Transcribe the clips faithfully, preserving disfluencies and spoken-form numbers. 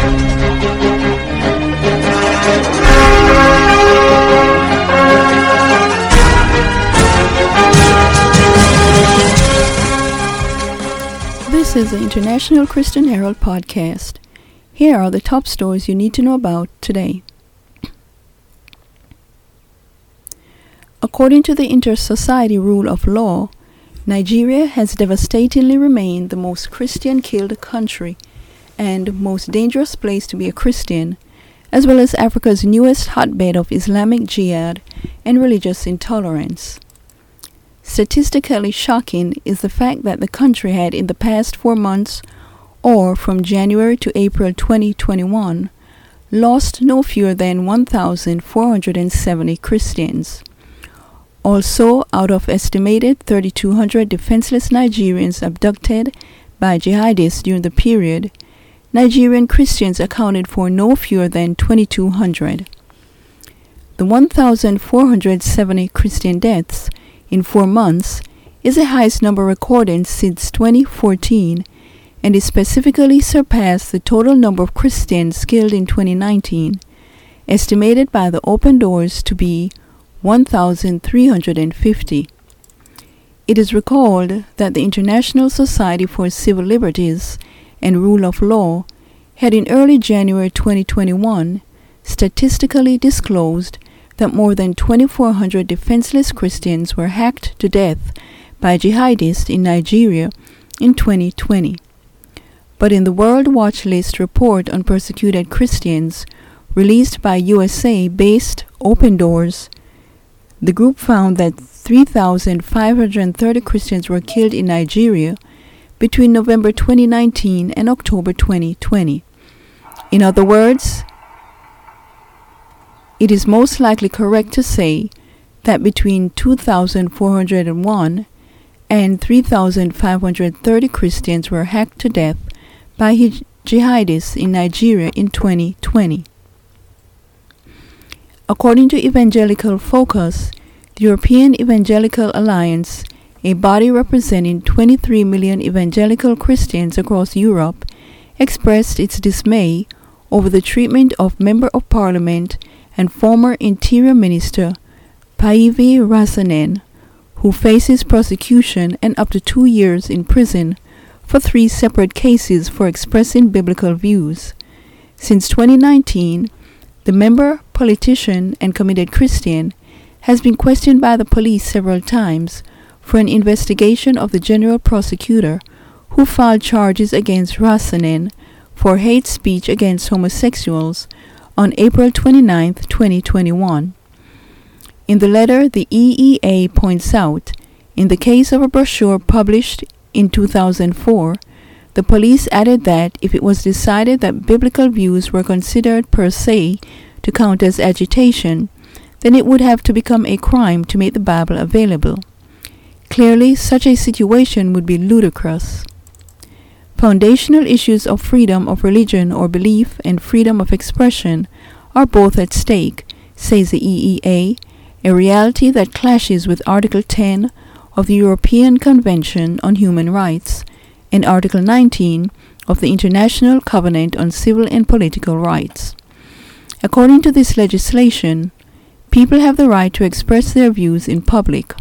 This is the International Christian Herald podcast. Here are the top stories you need to know about today. According to the Inter-Society Rule of Law, Nigeria has devastatingly remained the most Christian-killed country and most dangerous place to be a Christian, as well as Africa's newest hotbed of Islamic jihad and religious intolerance. Statistically shocking is the fact that the country had in the past four months, or from January to April twenty twenty-one, lost no fewer than one thousand four hundred seventy Christians. Also, out of estimated three thousand two hundred defenseless Nigerians abducted by jihadists during the period, Nigerian Christians accounted for no fewer than two thousand two hundred. The one thousand four hundred seventy Christian deaths in four months is the highest number recorded since twenty fourteen, and it specifically surpassed the total number of Christians killed in twenty nineteen, estimated by the Open Doors to be one thousand three hundred fifty. It is recalled that the International Society for Civil Liberties and Rule of Law had in early January twenty twenty-one statistically disclosed that more than twenty-four hundred defenseless Christians were hacked to death by jihadists in Nigeria in twenty twenty. But in the World Watch List report on persecuted Christians, released by U S A-based Open Doors, the group found that three thousand five hundred thirty Christians were killed in Nigeria between November twenty nineteen and October twenty twenty. In other words, it is most likely correct to say that between two thousand four hundred one and three thousand five hundred thirty Christians were hacked to death by jihadists in Nigeria in twenty twenty. According to Evangelical Focus, the European Evangelical Alliance, a body representing twenty-three million evangelical Christians across Europe, expressed its dismay over the treatment of Member of Parliament and former Interior Minister Paivi Rasanen, who faces prosecution and up to two years in prison for three separate cases for expressing biblical views. Since twenty nineteen, the member, politician, and committed Christian has been questioned by the police several times for an investigation of the general prosecutor, who filed charges against Rasanen for hate speech against homosexuals on April twenty-ninth, twenty twenty-one. In the letter, the E E A points out, in the case of a brochure published in two thousand four, the police added that if it was decided that biblical views were considered per se to count as agitation, then it would have to become a crime to make the Bible available. Clearly, such a situation would be ludicrous. Foundational issues of freedom of religion or belief and freedom of expression are both at stake, says the E E A, a reality that clashes with Article ten of the European Convention on Human Rights and Article nineteen of the International Covenant on Civil and Political Rights. According to this legislation, people have the right to express their views in public.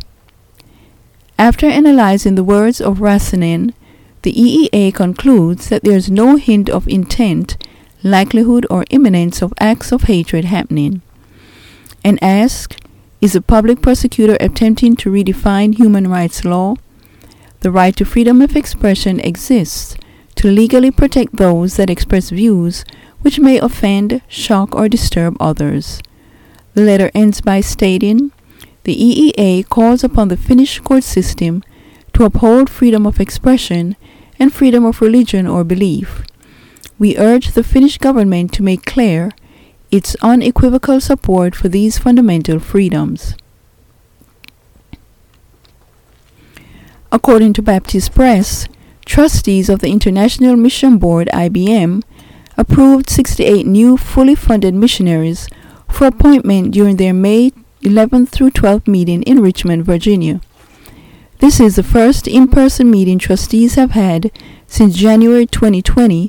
After analyzing the words of Rasanen, the E E A concludes that there is no hint of intent, likelihood, or imminence of acts of hatred happening, and asks, is a public prosecutor attempting to redefine human rights law? The right to freedom of expression exists to legally protect those that express views which may offend, shock, or disturb others. The letter ends by stating, the E E A calls upon the Finnish court system to uphold freedom of expression and freedom of religion or belief. We urge the Finnish government to make clear its unequivocal support for these fundamental freedoms. According to Baptist Press, trustees of the International Mission Board, I B M, approved sixty-eight new fully funded missionaries for appointment during their May eleventh through twelfth meeting in Richmond, Virginia. This is the first in-person meeting trustees have had since January twenty twenty,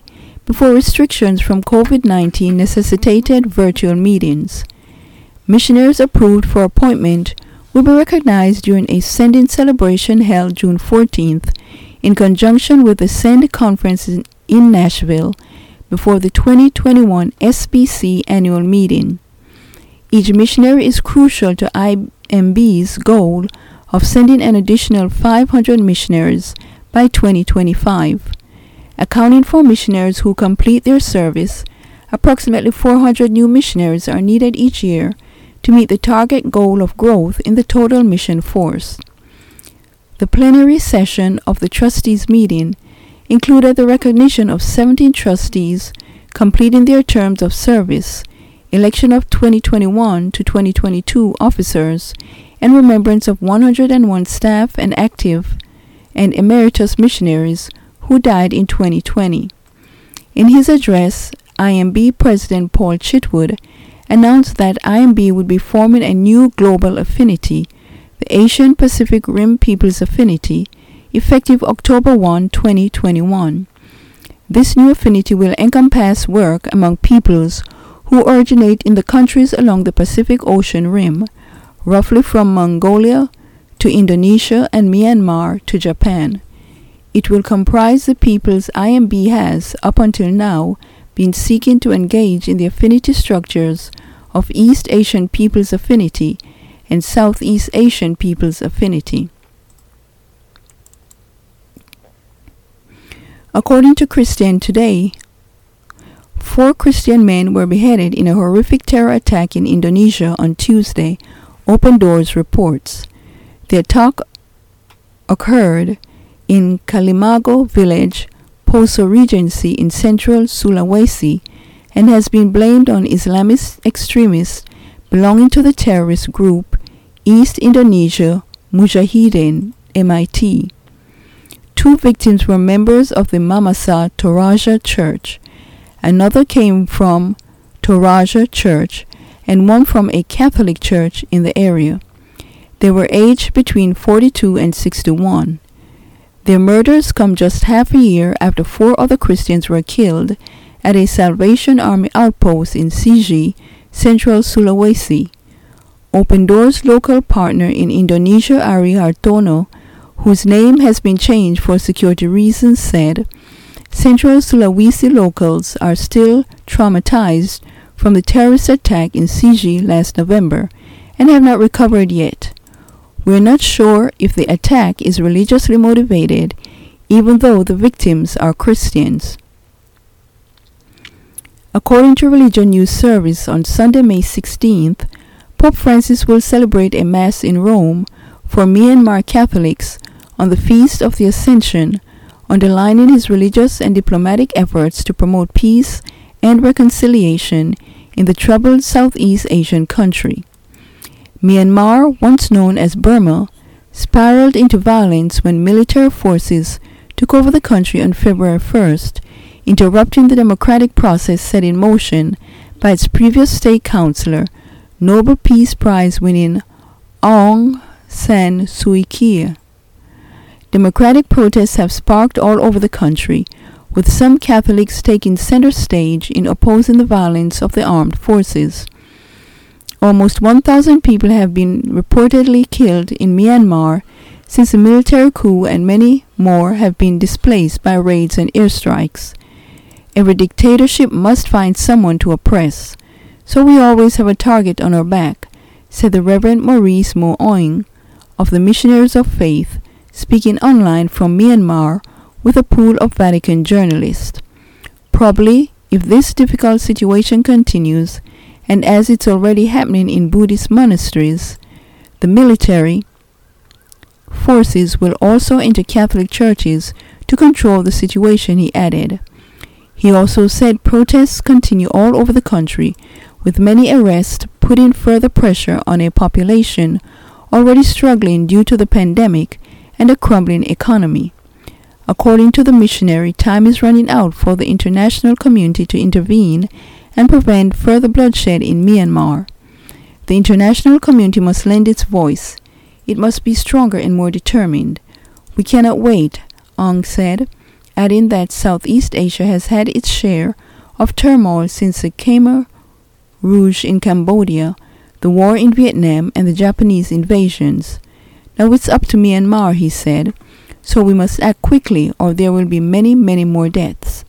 before restrictions from COVID nineteen necessitated virtual meetings. Missionaries approved for appointment will be recognized during a Sending celebration held June fourteenth in conjunction with the Send Conference in, in Nashville before the twenty twenty-one S B C annual meeting. Each missionary is crucial to I M B's goal of sending an additional five hundred missionaries by twenty twenty-five. Accounting for missionaries who complete their service, approximately four hundred new missionaries are needed each year to meet the target goal of growth in the total mission force. The plenary session of the trustees' meeting included the recognition of seventeen trustees completing their terms of service, election of twenty twenty-one to twenty twenty-two officers, and remembrance of one hundred one staff and active and emeritus missionaries who died in twenty twenty. In his address, I M B President Paul Chitwood announced that I M B would be forming a new global affinity, the Asian Pacific Rim People's Affinity, effective October first, twenty twenty-one. This new affinity will encompass work among peoples who originate in the countries along the Pacific Ocean Rim, roughly from Mongolia to Indonesia and Myanmar to Japan. It will comprise the peoples I M B has, up until now, been seeking to engage in the affinity structures of East Asian People's Affinity and Southeast Asian People's Affinity. According to Christian Today, four Christian men were beheaded in a horrific terror attack in Indonesia on Tuesday, Open Doors reports. The attack occurred in Kalimago village, Poso Regency in central Sulawesi, and has been blamed on Islamist extremists belonging to the terrorist group East Indonesia Mujahideen M I T. Two victims were members of the Mamasa Toraja Church. Another came from Toraja Church and one from a Catholic church in the area. They were aged between forty-two and sixty-one. Their murders come just half a year after four other Christians were killed at a Salvation Army outpost in Sigi, central Sulawesi. Open Doors local partner in Indonesia, Ari Hartono, whose name has been changed for security reasons, said, Central Sulawesi locals are still traumatized from the terrorist attack in Sigi last November and have not recovered yet. We're not sure if the attack is religiously motivated, even though the victims are Christians. According to Religion News Service, on Sunday, May sixteenth, Pope Francis will celebrate a Mass in Rome for Myanmar Catholics on the Feast of the Ascension, underlining his religious and diplomatic efforts to promote peace and reconciliation in the troubled Southeast Asian country. Myanmar, once known as Burma, spiraled into violence when military forces took over the country on February first, interrupting the democratic process set in motion by its previous state councillor, Nobel Peace Prize winning Aung San Suu Kyi. Democratic protests have sparked all over the country, with some Catholics taking center stage in opposing the violence of the armed forces. Almost one thousand people have been reportedly killed in Myanmar since the military coup, and many more have been displaced by raids and airstrikes. Every dictatorship must find someone to oppress, so we always have a target on our back, said the Reverend Maurice Mo Oing of the Missionaries of Faith, speaking online from Myanmar with a pool of Vatican journalists. Probably, if this difficult situation continues, and as it's already happening in Buddhist monasteries, the military forces will also enter Catholic churches to control the situation, he added. He also said protests continue all over the country, with many arrests putting further pressure on a population already struggling due to the pandemic and a crumbling economy. According to the missionary, time is running out for the international community to intervene and prevent further bloodshed in Myanmar. The international community must lend its voice. It must be stronger and more determined. We cannot wait, Aung said. adding that Southeast Asia has had its share of turmoil since the Khmer Rouge in Cambodia, the war in Vietnam, and the Japanese invasions. Now it's up to Myanmar, he said, so we must act quickly or there will be many, many more deaths.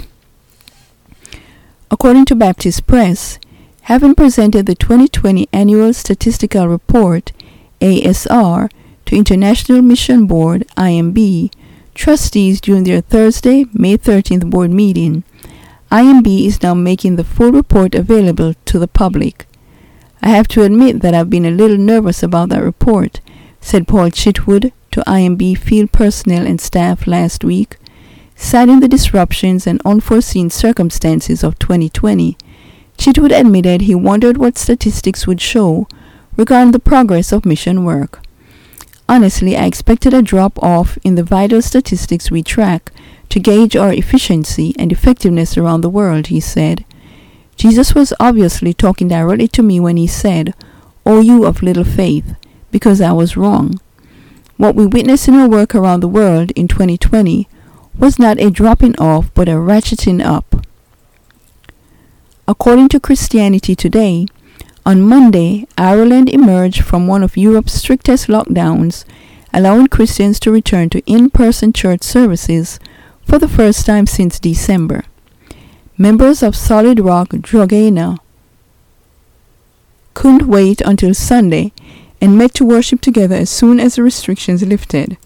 According to Baptist Press, having presented the twenty twenty Annual Statistical Report, A S R, to International Mission Board, I M B, trustees during their Thursday, May thirteenth board meeting, I M B is now making the full report available to the public. I have to admit that I've been a little nervous about that report, said Paul Chitwood to I M B field personnel and staff last week, citing the disruptions and unforeseen circumstances of twenty twenty. Chitwood admitted he wondered what statistics would show regarding the progress of mission work. Honestly, I expected a drop-off in the vital statistics we track to gauge our efficiency and effectiveness around the world, he said. Jesus was obviously talking directly to me when he said, "O you of little faith," because I was wrong. What we witnessed in our work around the world in twenty twenty was not a dropping off but a ratcheting up. According to Christianity Today, on Monday, Ireland emerged from one of Europe's strictest lockdowns, allowing Christians to return to in-person church services for the first time since December. Members of Solid Rock Drogheda couldn't wait until Sunday and met to worship together as soon as the restrictions lifted.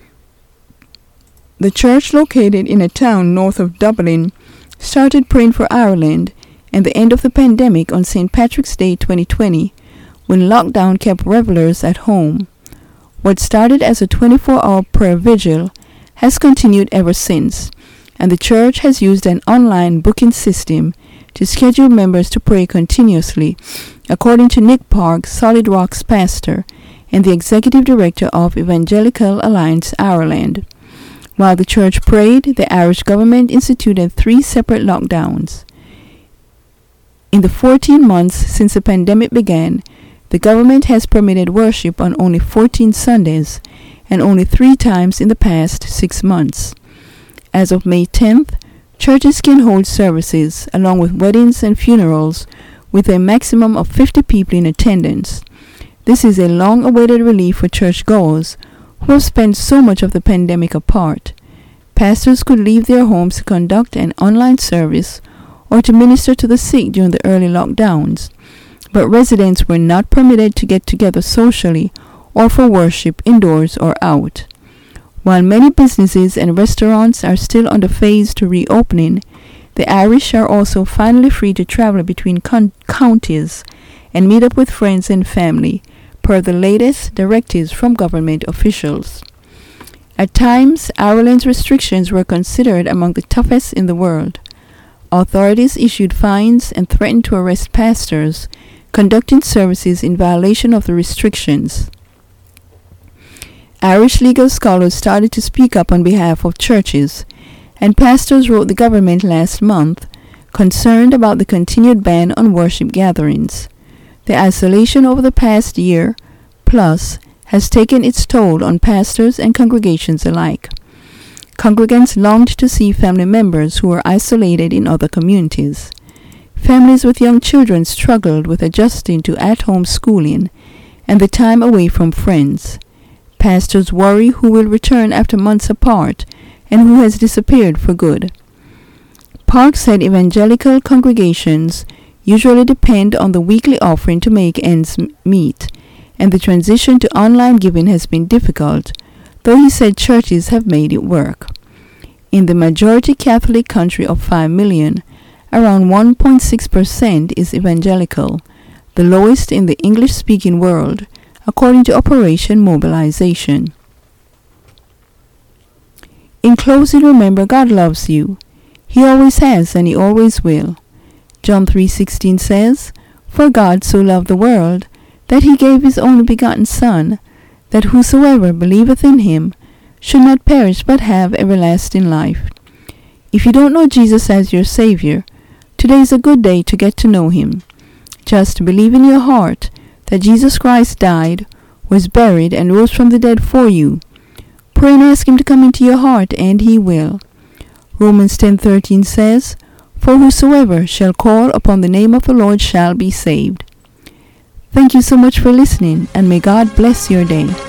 The church, located in a town north of Dublin, started praying for Ireland and the end of the pandemic on Saint Patrick's Day twenty twenty, when lockdown kept revelers at home. What started as a twenty-four hour prayer vigil has continued ever since, and the church has used an online booking system to schedule members to pray continuously, according to Nick Park, Solid Rock's pastor and the executive director of Evangelical Alliance Ireland. While the church prayed, the Irish government instituted three separate lockdowns. In the fourteen months since the pandemic began, the government has permitted worship on only fourteen Sundays and only three times in the past six months. As of May tenth, churches can hold services, along with weddings and funerals, with a maximum of fifty people in attendance. This is a long-awaited relief for churchgoers who have spent so much of the pandemic apart. Pastors could leave their homes to conduct an online service or to minister to the sick during the early lockdowns, but residents were not permitted to get together socially or for worship indoors or out. While many businesses and restaurants are still on the phase to reopening, the Irish are also finally free to travel between con- counties and meet up with friends and family, per the latest directives from government officials. At times, Ireland's restrictions were considered among the toughest in the world. Authorities issued fines and threatened to arrest pastors conducting services in violation of the restrictions. Irish legal scholars started to speak up on behalf of churches, and pastors wrote the government last month, concerned about the continued ban on worship gatherings. The isolation over the past year plus has taken its toll on pastors and congregations alike. Congregants longed to see family members who were isolated in other communities. Families with young children struggled with adjusting to at-home schooling and the time away from friends. Pastors worry who will return after months apart and who has disappeared for good. Park said evangelical congregations usually depend on the weekly offering to make ends meet, and the transition to online giving has been difficult, though he said churches have made it work. In the majority Catholic country of five million, around one point six percent is evangelical, the lowest in the English-speaking world, according to Operation Mobilization. In closing, remember, God loves you. He always has and he always will. John three sixteen says, "For God so loved the world, that he gave his only begotten Son, that whosoever believeth in him should not perish but have everlasting life." If you don't know Jesus as your Savior, today is a good day to get to know him. Just believe in your heart that Jesus Christ died, was buried, and rose from the dead for you. Pray and ask him to come into your heart, and he will. Romans ten thirteen says, "For whosoever shall call upon the name of the Lord shall be saved." Thank you so much for listening, and may God bless your day.